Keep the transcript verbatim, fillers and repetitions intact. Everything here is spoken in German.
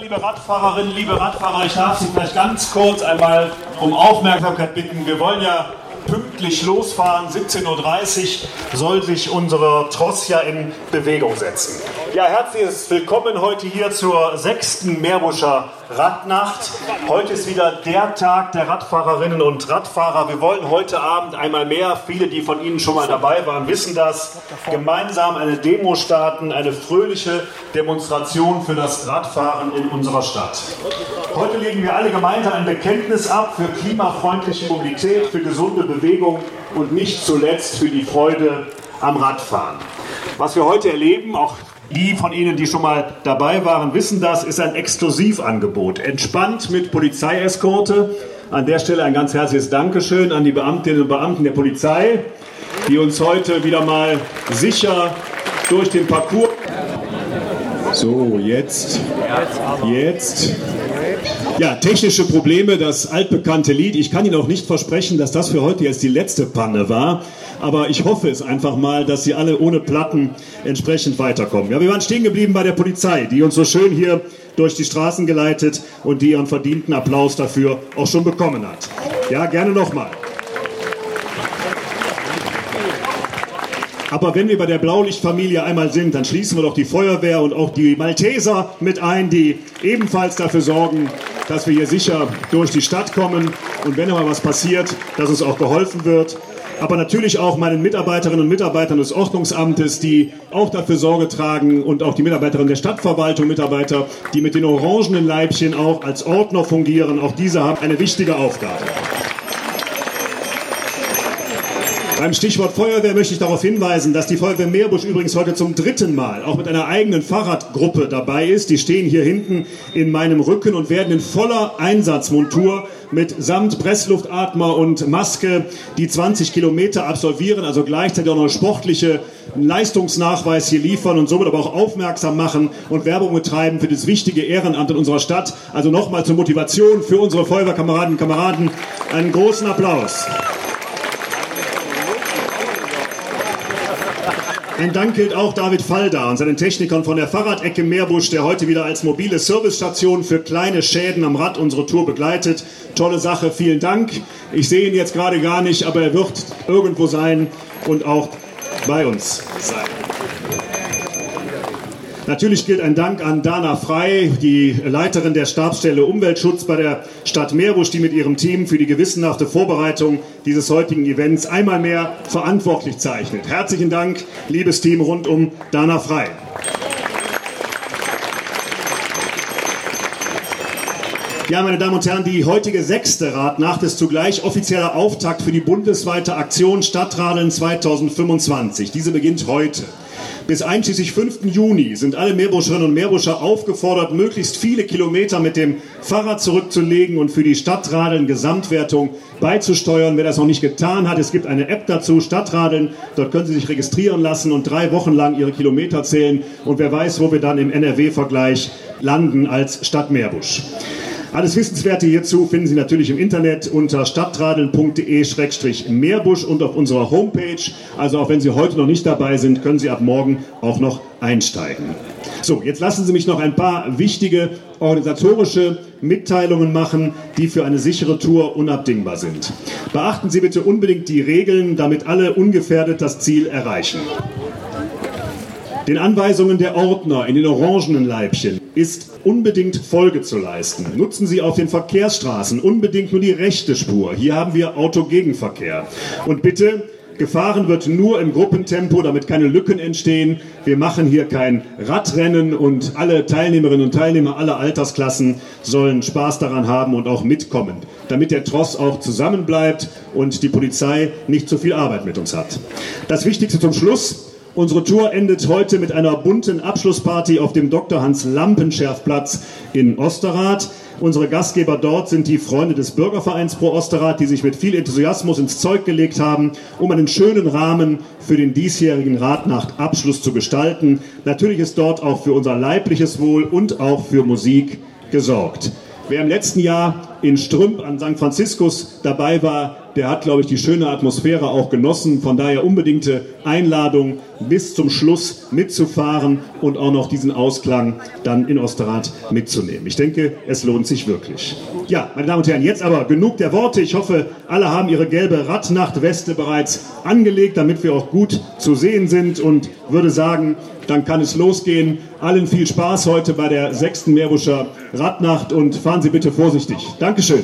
liebe Radfahrerinnen, liebe Radfahrer, ich darf Sie vielleicht ganz kurz einmal um Aufmerksamkeit bitten. Wir wollen ja pünktlich losfahren. siebzehn Uhr dreißig soll sich unsere Tross ja in Bewegung setzen. Ja, herzliches Willkommen heute hier zur sechsten Meerbuscher Radnacht. Heute ist wieder der Tag der Radfahrerinnen und Radfahrer. Wir wollen heute Abend einmal mehr, viele, die von Ihnen schon mal dabei waren, wissen das, gemeinsam eine Demo starten, eine fröhliche Demonstration für das Radfahren in unserer Stadt. Heute legen wir alle gemeinsam ein Bekenntnis ab für klimafreundliche Mobilität, für gesunde Bewegung und nicht zuletzt für die Freude am Radfahren. Was wir heute erleben, auch die von Ihnen, die schon mal dabei waren, wissen das, ist ein Exklusivangebot. Entspannt mit Polizeieskorte. An der Stelle ein ganz herzliches Dankeschön an die Beamtinnen und Beamten der Polizei, die uns heute wieder mal sicher durch den Parcours... So, jetzt, jetzt... Ja, technische Probleme, das altbekannte Lied. Ich kann Ihnen auch nicht versprechen, dass das für heute jetzt die letzte Panne war. Aber ich hoffe es einfach mal, dass Sie alle ohne Platten entsprechend weiterkommen. Ja, wir waren stehen geblieben bei der Polizei, die uns so schön hier durch die Straßen geleitet und die ihren verdienten Applaus dafür auch schon bekommen hat. Ja, gerne nochmal. Aber wenn wir bei der Blaulichtfamilie einmal sind, dann schließen wir doch die Feuerwehr und auch die Malteser mit ein, die ebenfalls dafür sorgen, dass wir hier sicher durch die Stadt kommen und wenn mal was passiert, dass uns auch geholfen wird. Aber natürlich auch meinen Mitarbeiterinnen und Mitarbeitern des Ordnungsamtes, die auch dafür Sorge tragen und auch die Mitarbeiterinnen der Stadtverwaltung, Mitarbeiter, die mit den orangenen Leibchen auch als Ordner fungieren. Auch diese haben eine wichtige Aufgabe. Beim Stichwort Feuerwehr möchte ich darauf hinweisen, dass die Feuerwehr Meerbusch übrigens heute zum dritten Mal auch mit einer eigenen Fahrradgruppe dabei ist. Die stehen hier hinten in meinem Rücken und werden in voller Einsatzmontur mit samt Pressluftatmer und Maske die zwanzig Kilometer absolvieren, also gleichzeitig auch noch sportliche Leistungsnachweis hier liefern und somit aber auch aufmerksam machen und Werbung betreiben für das wichtige Ehrenamt in unserer Stadt. Also nochmal zur Motivation für unsere Feuerwehrkameradinnen und Kameraden einen großen Applaus. Ein Dank gilt auch David Falda und seinen Technikern von der Fahrradecke Meerbusch, der heute wieder als mobile Servicestation für kleine Schäden am Rad unsere Tour begleitet. Tolle Sache, vielen Dank. Ich sehe ihn jetzt gerade gar nicht, aber er wird irgendwo sein und auch bei uns sein. Natürlich gilt ein Dank an Dana Frey, die Leiterin der Stabsstelle Umweltschutz bei der Stadt Meerbusch, die mit ihrem Team für die gewissenhafte Vorbereitung dieses heutigen Events einmal mehr verantwortlich zeichnet. Herzlichen Dank, liebes Team rund um Dana Frey. Ja, meine Damen und Herren, die heutige sechste Radnacht ist zugleich offizieller Auftakt für die bundesweite Aktion Stadtradeln zweitausendfünfundzwanzig. Diese beginnt heute. Bis einschließlich fünften Juni sind alle Meerbuscherinnen und Meerbuscher aufgefordert, möglichst viele Kilometer mit dem Fahrrad zurückzulegen und für die Stadtradeln-Gesamtwertung beizusteuern. Wer das noch nicht getan hat, es gibt eine App dazu, Stadtradeln. Dort können Sie sich registrieren lassen und drei Wochen lang Ihre Kilometer zählen. Und wer weiß, wo wir dann im N R W-Vergleich landen als Stadt Meerbusch. Alles Wissenswerte hierzu finden Sie natürlich im Internet unter stadtradeln punkt de schrägstrich meerbusch und auf unserer Homepage. Also auch wenn Sie heute noch nicht dabei sind, können Sie ab morgen auch noch einsteigen. So, jetzt lassen Sie mich noch ein paar wichtige organisatorische Mitteilungen machen, die für eine sichere Tour unabdingbar sind. Beachten Sie bitte unbedingt die Regeln, damit alle ungefährdet das Ziel erreichen. Den Anweisungen der Ordner in den orangenen Leibchen ist unbedingt Folge zu leisten. Nutzen Sie auf den Verkehrsstraßen unbedingt nur die rechte Spur. Hier haben wir Autogegenverkehr. Und bitte, gefahren wird nur im Gruppentempo, damit keine Lücken entstehen. Wir machen hier kein Radrennen und alle Teilnehmerinnen und Teilnehmer aller Altersklassen sollen Spaß daran haben und auch mitkommen, damit der Tross auch zusammenbleibt und die Polizei nicht zu viel Arbeit mit uns hat. Das Wichtigste zum Schluss. Unsere Tour endet heute mit einer bunten Abschlussparty auf dem Doktor Hans-Lampenschärf-Platz in Osterath. Unsere Gastgeber dort sind die Freunde des Bürgervereins Pro Osterath, die sich mit viel Enthusiasmus ins Zeug gelegt haben, um einen schönen Rahmen für den diesjährigen Radnachtabschluss zu gestalten. Natürlich ist dort auch für unser leibliches Wohl und auch für Musik gesorgt. Wer im letzten Jahr in Strümp an Sankt Franziskus dabei war, der hat, glaube ich, die schöne Atmosphäre auch genossen. Von daher unbedingte Einladung, bis zum Schluss mitzufahren und auch noch diesen Ausklang dann in Osterrad mitzunehmen. Ich denke, es lohnt sich wirklich. Ja, meine Damen und Herren, jetzt aber genug der Worte. Ich hoffe, alle haben ihre gelbe Radnachtweste bereits angelegt, damit wir auch gut zu sehen sind, und würde sagen, dann kann es losgehen. Allen viel Spaß heute bei der sechsten Meerbuscher Radnacht und fahren Sie bitte vorsichtig. Dankeschön.